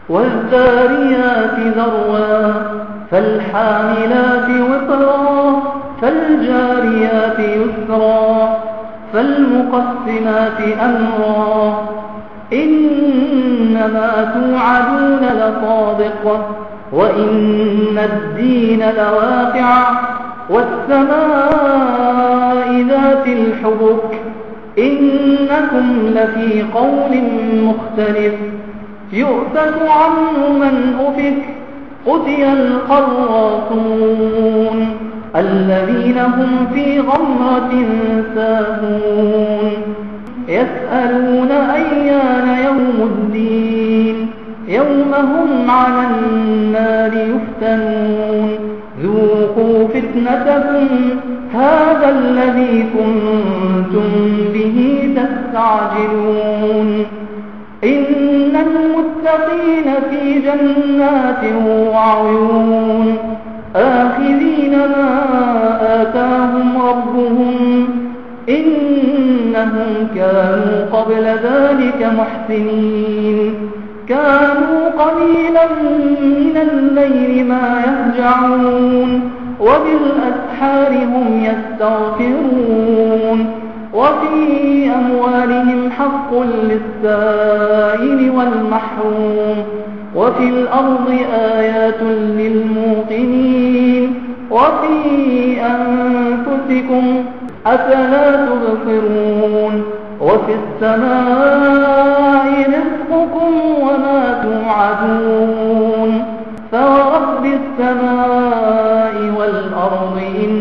والذاريات ذروا فالحاملات وقرا فالجاريات يسرا فالمقسمات أمرا إنما توعدون لصادق وإن الدين لواقع والسماء ذات الحبك إنكم لفي قول مختلف يؤفك عنه من أفك قتل الخراصون الذين هم في غمرة ساهون يسألون أيان يوم الدين يوم هم على النار يفتنون ذوقوا فتنتكم هذا الذي كنتم به تستعجلون إن المتقين في جنات وعيون آخذين ما آتاهم ربهم إنهم كانوا قبل ذلك محسنين كانوا قليلا من الليل ما يهجعون وبالأسحار هم يستغفرون وفي أموالهم حق للسائل والمحروم وفي الأرض آيات للموقنين وفي أنفسكم أفلا تبصرون وفي السماء رزقكم وما توعدون فورب السماء والأرض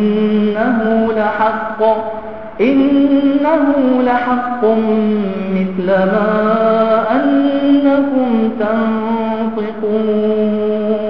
إنه لحق مثل ما أنكم تنطقون